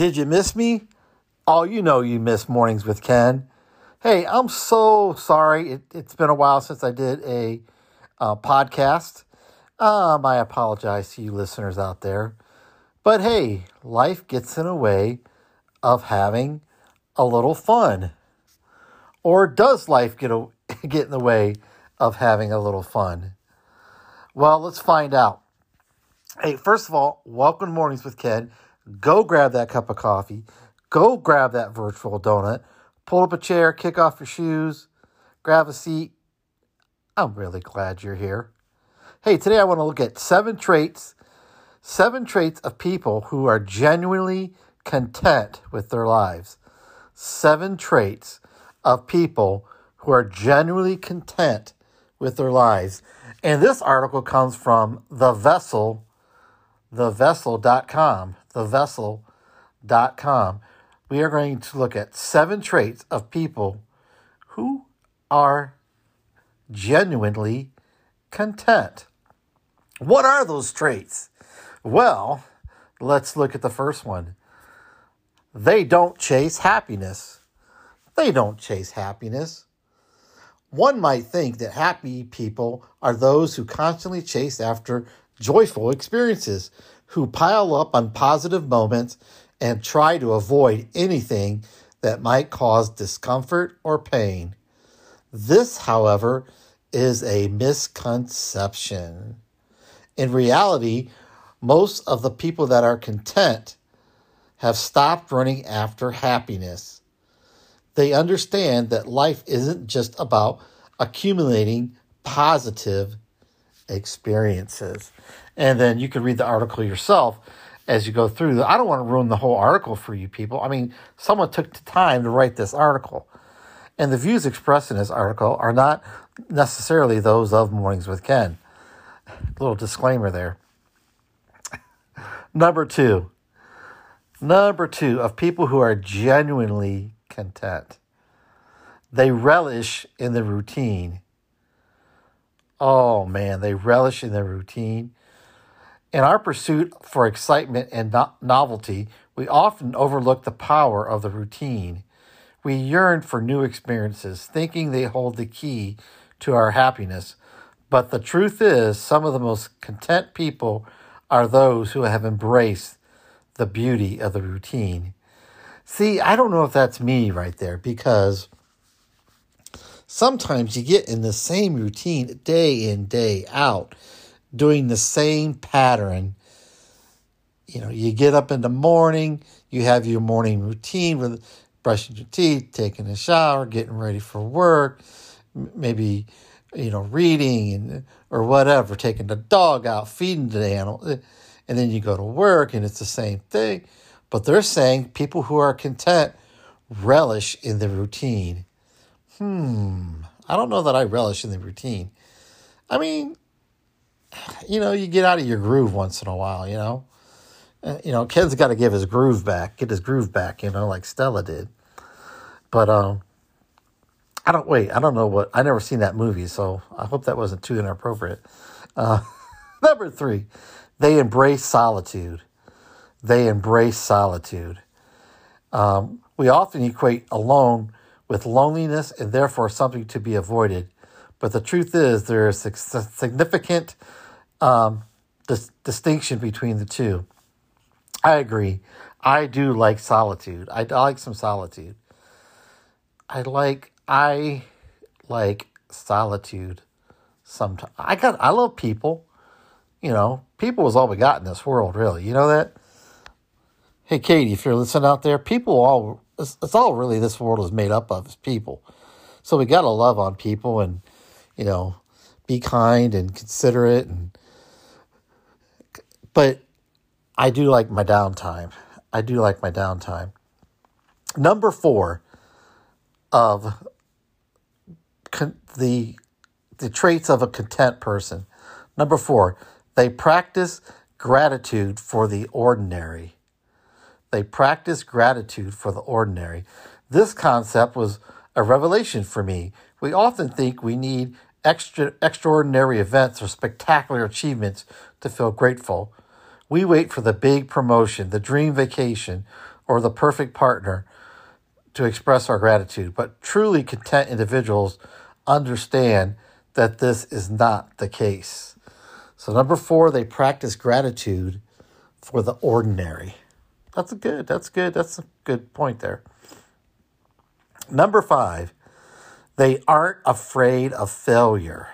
Did you miss me? Oh, you know you miss Mornings with Ken. Hey, I'm so sorry. It's been a while since I did a podcast. I apologize to you listeners out there. But hey, life gets in the way of having a little fun. Or does life get in the way of having a little fun? Well, let's find out. Hey, first of all, welcome to Mornings with Ken. Go grab that cup of coffee. Go grab that virtual donut. Pull up a chair, kick off your shoes, grab a seat. I'm really glad you're here. Hey, today I want to look at seven traits of people who are genuinely content with their lives. 7 traits of people who are genuinely content with their lives. And this article comes from thevessel.com. Thevessel.com. We are going to look at 7 traits of people who are genuinely content. What are those traits? Well, let's look at the first one. They don't chase happiness. They don't chase happiness. One might think that happy people are those who constantly chase after joyful experiences, who pile up on positive moments and try to avoid anything that might cause discomfort or pain. This, however, is a misconception. In reality, most of the people that are content have stopped running after happiness. They understand that life isn't just about accumulating positive experiences. And then you can read the article yourself as you go through. I don't want to ruin the whole article for you people. I mean, someone took the time to write this article. And the views expressed in this article are not necessarily those of Mornings with Ken. A little disclaimer there. Number two of people who are genuinely content. They relish in the routine. Oh man, they relish in their routine. In our pursuit for excitement and novelty, we often overlook the power of the routine. We yearn for new experiences, thinking they hold the key to our happiness. But the truth is, some of the most content people are those who have embraced the beauty of the routine. See, I don't know if that's me right there, because sometimes you get in the same routine day in, day out, doing the same pattern. You know, you get up in the morning, you have your morning routine with brushing your teeth, taking a shower, getting ready for work, maybe, reading or whatever, taking the dog out, feeding the animal, and then you go to work and it's the same thing. But they're saying people who are content relish in the routine. I don't know that I relish in the routine. I mean, you get out of your groove once in a while, Ken's got to get his groove back, like Stella did. But, I don't know I never seen that movie, so I hope that wasn't too inappropriate. Number 3, they embrace solitude. We often equate alone with loneliness and therefore something to be avoided. But the truth is there is a significant distinction between the two. I agree. I do like solitude. I like some solitude. I like solitude sometimes. I love people. People is all we got in this world, really. You know that? Hey, Katie, if you're listening out there, it's all really this world is made up of is people. So we got to love on people and, be kind and considerate. But I do like my downtime. Number 4 of the traits of a content person. Number 4, they practice gratitude for the ordinary. This concept was a revelation for me. We often think we need extraordinary events or spectacular achievements to feel grateful. We wait for the big promotion, the dream vacation, or the perfect partner to express our gratitude, but truly content individuals understand that this is not the case. So number 4, they practice gratitude for the ordinary. That's a good point there. Number 5, they aren't afraid of failure.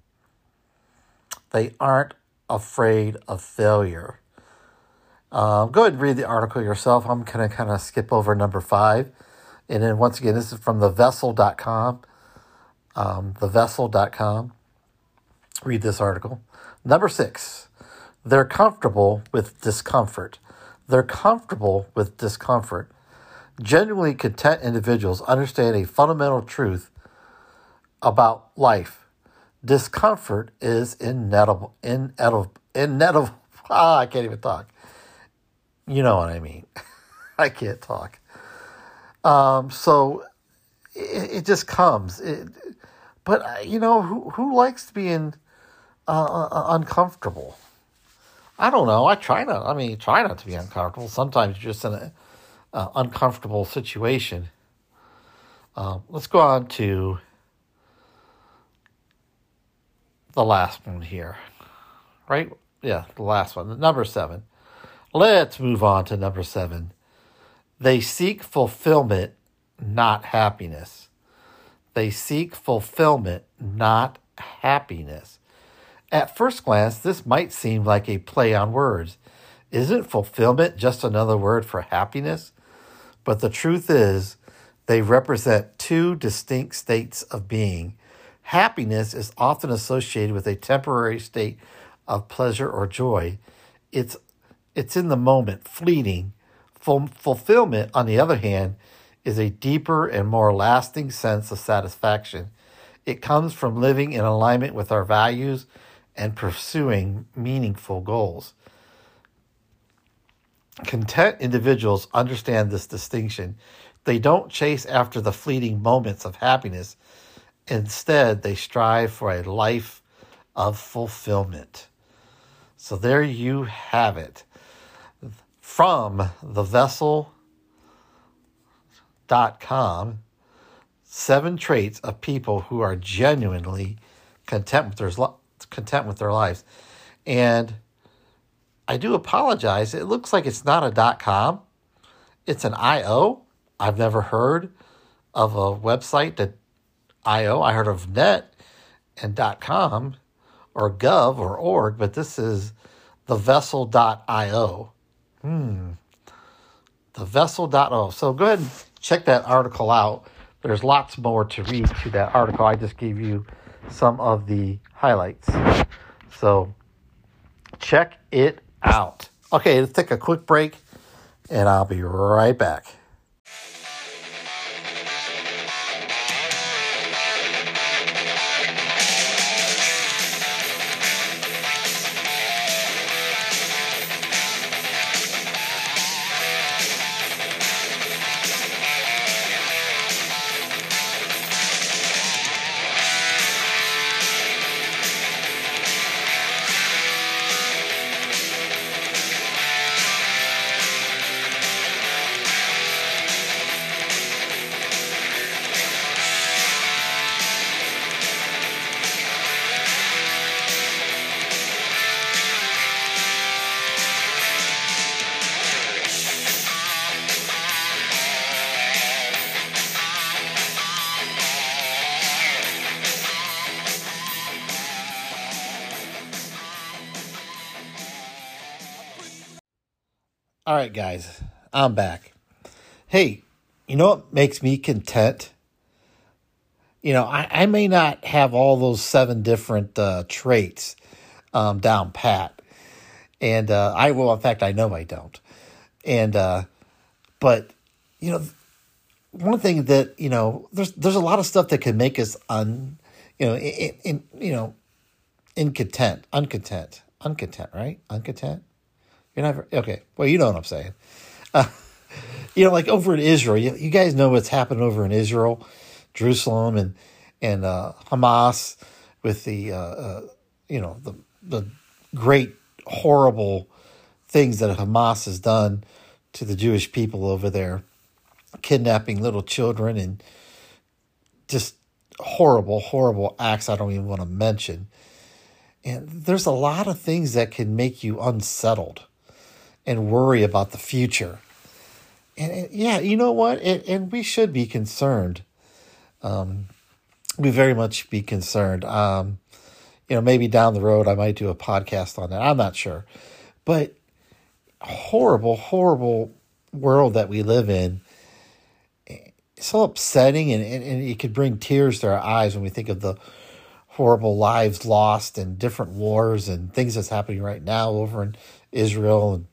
They aren't afraid of failure. Go ahead and read the article yourself. I'm going to kind of skip over number 5. And then once again, this is from thevessel.com. Thevessel.com. Read this article. Number 6, they're comfortable with discomfort. They're comfortable with discomfort. Genuinely content individuals understand a fundamental truth about life. Discomfort is inevitable. I can't even talk. You know what I mean. I can't talk. So it just comes. But who likes being uncomfortable? I don't know. I try not to be uncomfortable. Sometimes you're just in an uncomfortable situation. Let's go on to the last one here. Right? Yeah, the last one. Number 7. Let's move on to number 7. They seek fulfillment, not happiness. They seek fulfillment, not happiness. At first glance, this might seem like a play on words. Isn't fulfillment just another word for happiness? But the truth is, they represent 2 distinct states of being. Happiness is often associated with a temporary state of pleasure or joy. It's in the moment, fleeting. Fulfillment, on the other hand, is a deeper and more lasting sense of satisfaction. It comes from living in alignment with our values and pursuing meaningful goals. Content individuals understand this distinction. They don't chase after the fleeting moments of happiness. Instead, they strive for a life of fulfillment. So there you have it. From thevessel.com, 7 traits of people who are genuinely content with their lives. And I do apologize. It looks like it's not a .com. It's an .io. I've never heard of a website that .io. I heard of .net and .com or .gov or .org, but this is thevessel.io. Thevessel.io. So go ahead and check that article out. There's lots more to read to that article. I just gave you some of the highlights. So check it out. Okay, let's take a quick break, and I'll be right back. All right, guys, I'm back. Hey, you know what makes me content? I may not have all those 7 different traits down pat. And in fact, I know I don't. And, but, one thing that, there's a lot of stuff that can make us uncontent, right? Uncontent. You're never okay. Well, you know what I'm saying. Like over in Israel, you guys know what's happened over in Israel, Jerusalem, and Hamas with the great horrible things that Hamas has done to the Jewish people over there, kidnapping little children and just horrible, horrible acts I don't even want to mention. And there's a lot of things that can make you unsettled and worry about the future. And yeah, you know what? And we should be concerned. We very much be concerned. Maybe down the road I might do a podcast on that. I'm not sure. But horrible, horrible world that we live in. It's so upsetting, and it could bring tears to our eyes when we think of the horrible lives lost and different wars and things that's happening right now over in Israel.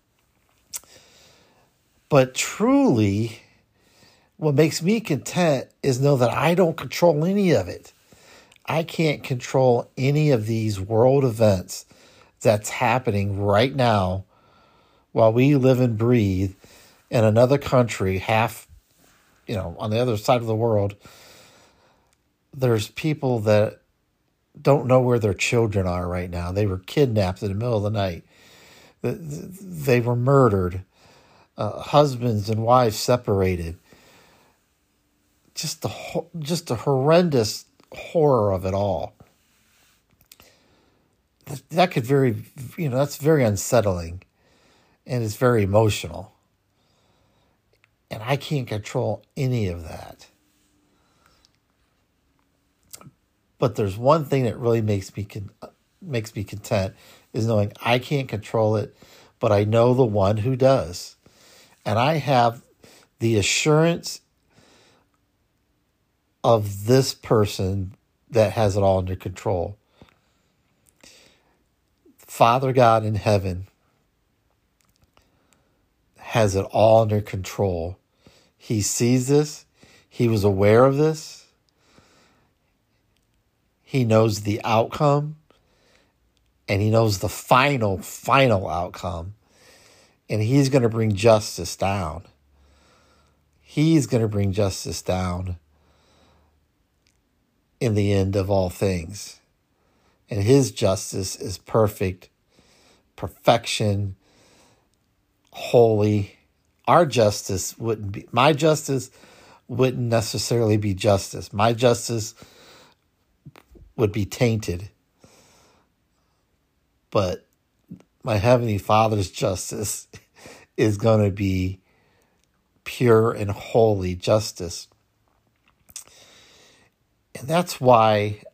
But truly, what makes me content is know that I don't control any of it. I can't control any of these world events that's happening right now while we live and breathe in another country, on the other side of the world. There's people that don't know where their children are right now. They were kidnapped in the middle of the night. They were murdered. Husbands and wives separated. Just the horrendous horror of it all. That could that's very unsettling, and it's very emotional. And I can't control any of that. But there's one thing that really makes me content is knowing I can't control it, but I know the one who does. And I have the assurance of this person that has it all under control. Father God in heaven has it all under control. He sees this. He was aware of this. He knows the outcome. And he knows the final outcome. And he's going to bring justice down. He's going to bring justice down in the end of all things. And his justice is perfect, perfection, holy. My justice wouldn't necessarily be justice. My justice would be tainted. But my Heavenly Father's justice is going to be pure and holy justice. And that's why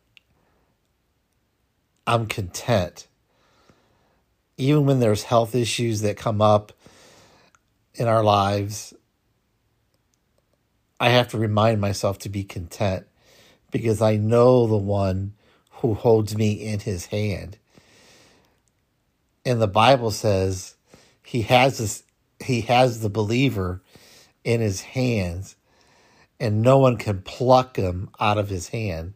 I'm content. Even when there's health issues that come up in our lives, I have to remind myself to be content because I know the one who holds me in his hand. And the Bible says he has the believer in his hands, and no one can pluck him out of his hand.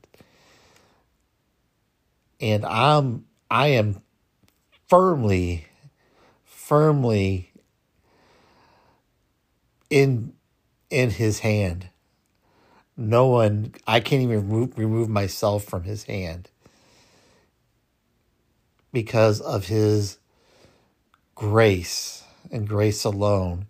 And I am firmly in his hand. I can't even remove myself from his hand because of his grace and grace alone.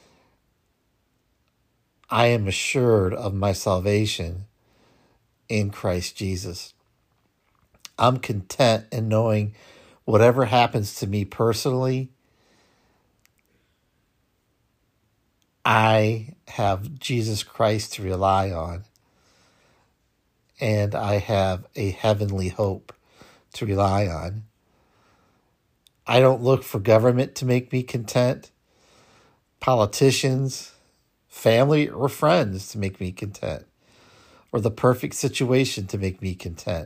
I am assured of my salvation in Christ Jesus. I'm content in knowing whatever happens to me personally, I have Jesus Christ to rely on, and I have a heavenly hope to rely on. I don't look for government to make me content, politicians, family, or friends to make me content, or the perfect situation to make me content.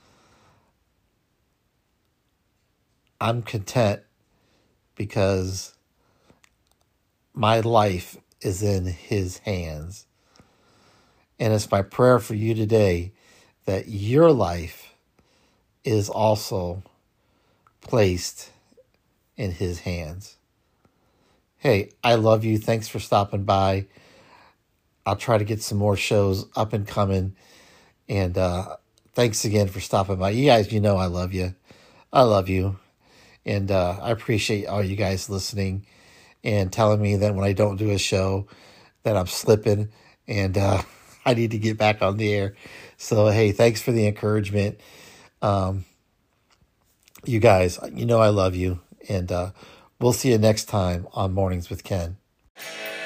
I'm content because my life is in his hands. And it's my prayer for you today that your life is also placed in his hands. Hey, I love you. Thanks for stopping by. I'll try to get some more shows up and coming. And thanks again for stopping by. You guys, I love you. I love you. And I appreciate all you guys listening. and telling me that when I don't do a show that I'm slipping and I need to get back on the air. So, hey, thanks for the encouragement. You guys, I love you. And we'll see you next time on Mornings with Ken.